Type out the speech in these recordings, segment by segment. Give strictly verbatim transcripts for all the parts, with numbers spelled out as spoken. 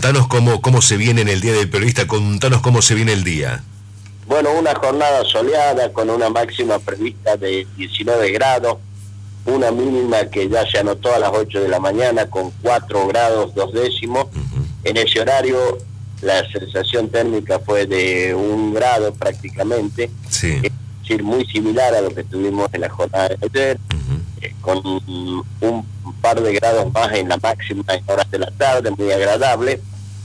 Contanos cómo, cómo se viene en el Día del Periodista, contanos cómo se viene el día. Bueno, una jornada soleada con una máxima prevista de diecinueve grados, una mínima que ya se anotó a las ocho de la mañana con cuatro grados dos décimos. Uh-huh. En ese horario la sensación térmica fue de un grado prácticamente, sí. Es decir, muy similar a lo que tuvimos en la jornada de ayer, uh-huh. eh, con un par de grados más en la máxima en horas de la tarde, muy agradable.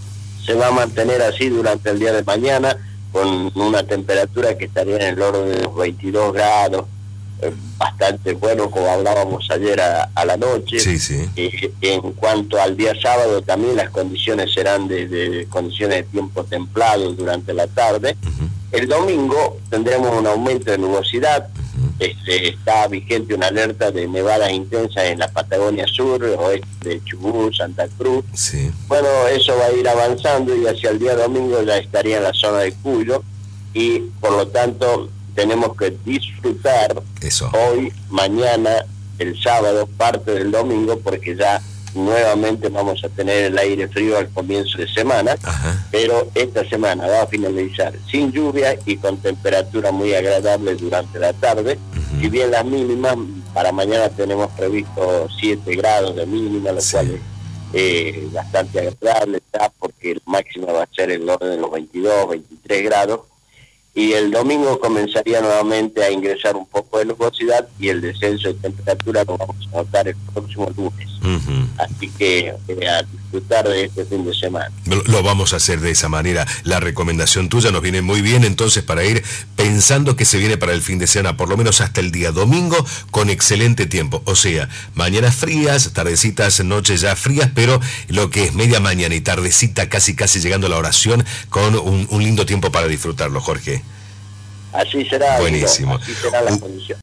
Se va a mantener así durante el día de mañana, con una temperatura que estaría en el orden de los veintidós grados, eh, bastante bueno, como hablábamos ayer a, a la noche. Sí, sí. Eh, en cuanto al día sábado, también las condiciones serán de, de condiciones de tiempo templado durante la tarde. Uh-huh. El domingo tendremos un aumento de nubosidad. Uh-huh. Este, está vigente una alerta de nevadas intensas en la Patagonia Sur, oeste de Chubut, Santa Cruz. Sí. Bueno, eso va a ir avanzando y hacia el día domingo ya estaría en la zona de Cuyo, y por lo tanto tenemos que disfrutar eso. Hoy, mañana, el sábado, parte del domingo, porque ya nuevamente vamos a tener el aire frío al comienzo de semana. Ajá. Pero esta semana va a finalizar sin lluvia y con temperatura muy agradable durante la tarde. Uh-huh. Si bien las mínimas, para mañana tenemos previsto siete grados de mínima, lo sí. cual es eh, bastante agradable, está, porque el máximo va a ser el orden de los veintidós, veintitrés grados. Y el domingo comenzaría nuevamente a ingresar un poco de nubosidad y el descenso de temperatura lo vamos a notar el próximo lunes. Uh-huh. Así que eh, a disfrutar de este fin de semana. Lo, lo vamos a hacer de esa manera. La recomendación tuya nos viene muy bien entonces para ir pensando que se viene para el fin de semana, por lo menos hasta el día domingo, con excelente tiempo. O sea, mañanas frías, tardecitas, noches ya frías, pero lo que es media mañana y tardecita casi casi llegando a la oración, con un, un lindo tiempo para disfrutarlo, Jorge. Así será. Buenísimo. Así será la condición.